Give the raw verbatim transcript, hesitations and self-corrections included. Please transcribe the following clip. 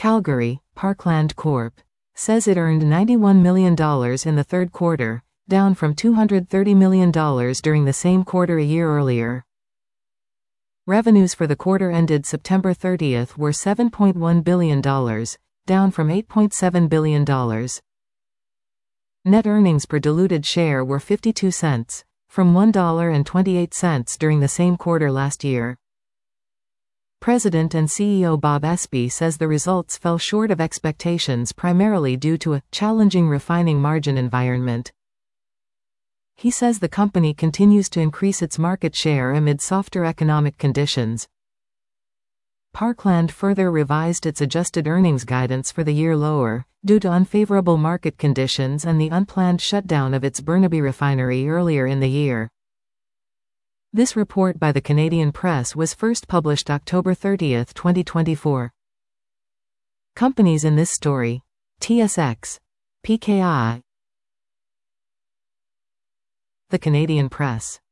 Calgary, Parkland Corp says it earned ninety-one million dollars in the third quarter, down from two hundred thirty million dollars during the same quarter a year earlier. Revenues for the quarter ended September thirtieth were seven point one billion dollars, down from eight point seven billion dollars. Net earnings per diluted share were fifty-two cents, from one dollar and twenty-eight cents during the same quarter last year. President and C E O Bob Espey says the results fell short of expectations primarily due to a challenging refining margin environment. He says the company continues to increase its market share amid softer economic conditions. Parkland further revised its adjusted earnings guidance for the year lower, due to unfavorable market conditions and the unplanned shutdown of its Burnaby refinery earlier in the year. This report by the Canadian Press was first published October thirtieth, twenty twenty-four. Companies in this story: T S X, P K I. The Canadian Press.